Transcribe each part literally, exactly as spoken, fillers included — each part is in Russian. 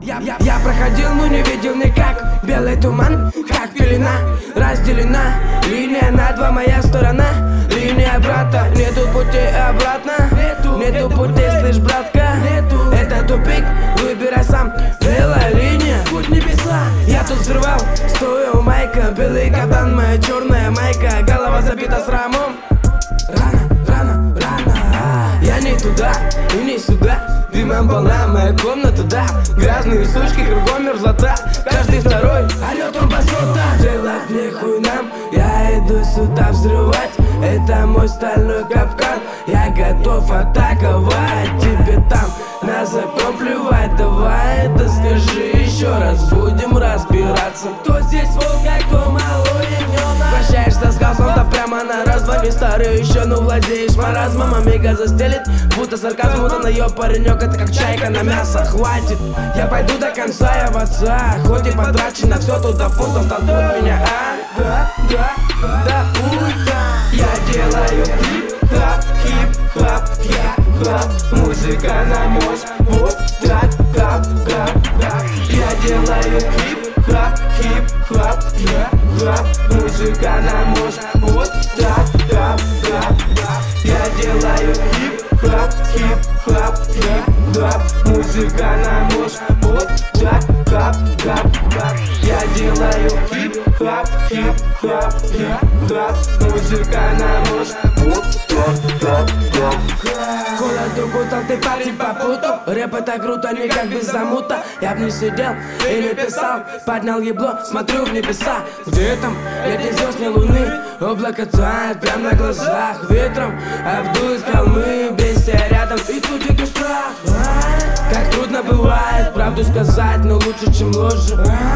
Я, я, я проходил, но не видел никак. Белый туман, как пелена, разделена линия на два, моя сторона, линия брата. Нету пути обратно, нету, нету пути, слышь, братка, нету. Это тупик, выбирай сам. Белая линия, путь небеса. Я тут взрывал, стою майка, белый каптан, моя черная майка, голова забита срамом. Рано, рано, рано, я не туда и не сюда. Дымом полна моя комната, да. Грязные сучки, кругом мерзлота. Каждый второй орёт он басота. Делать нехуй нам, я иду сюда взрывать. Это мой стальной капкан, я готов атаковать. Тебе там на закон плевать. Давай это скажи еще раз, будем разбираться. Кто здесь волк, а кто малой ягнёнок? Прощаешься с галсом, да прямо на раз-два. Не старый еще, но владеешь маразмом. Омега застелит, будто сарказм, да на её паренек. Это как чайка на мясо, хватит. Я пойду до конца, я в отца. Хоть и потрачено все туда фунтов, толкнут меня, а? Да, да, да, уйта. Я делаю хип-хап, хип-хап, хип-хап. Музыка на мозг, вот так, хап, хап, хап. Я делаю хип-хап, хип-хап, хип-хап. Музыка на мозг, вот так, хап, хап, хап. Я делаю хип-хап, хип-хап, хип-хап. Музыка на мозг, вот так, хап, хап, хап. Я делаю хип-хап, хип-хап, хип-хап. Музыка на мозг, вот так, хап, хап. Коля, ты кутал, ты парень попутал. Рэп это круто, не как без замута. Я б не сидел и не писал. Поднял ебло, смотрю в небеса. Где там? Нет ни звезд, ни луны. Облако тает прям на глазах. Ветром обдует холмы. Бесия рядом и тут дикий страх. Как трудно бывает правду сказать, но лучше, чем ложь.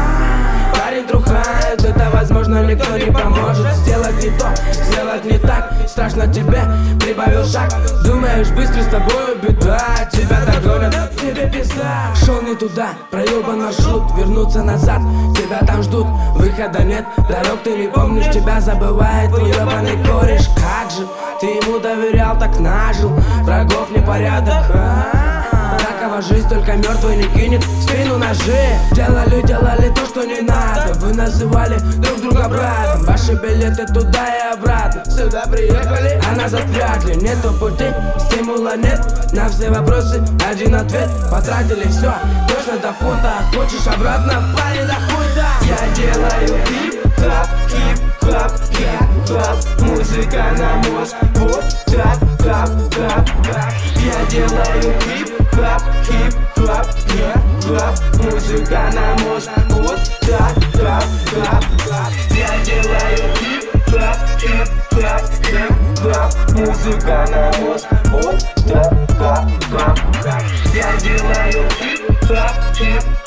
Парень трухает, это возможно никто не поможет. Сделать не то, сделать не так. Страшно тебе, прибавил шаг. Думаешь, быстро с тобой беда. Тебя догонят, тебе пизда. Шел не туда, проебан маршрут. Вернуться назад, тебя там ждут. Выхода нет, дорог ты не помнишь. Тебя забывает твой ебаный кореш. Как же, ты ему доверял, так нажил. Врагов непорядок, такова жизнь, только мертвый не кинет в спину ножи. Делали, делали то, что не надо. Вы называли друг друга братом. Ваши билеты туда и обратно. Сюда приехали, а назад вряд ли. Нету пути, стимула нет. На все вопросы один ответ. Потратили все, точно до фунта. Хочешь обратно, парень, да хуй да. Я делаю хип-хап, хип-хап, хип-хап. Музыка на мозг, вот так, хап, хап, хап. Я делаю хип-хап, хип-хап, хип-хап. Музыка на мозг, вот так, хап, хап, хап. Я делаю хип-хап, хип-хап, хип-хап. Музыка на мозг, вот так, хап, хап, хап. Я делаю хип-хап, хип-хап.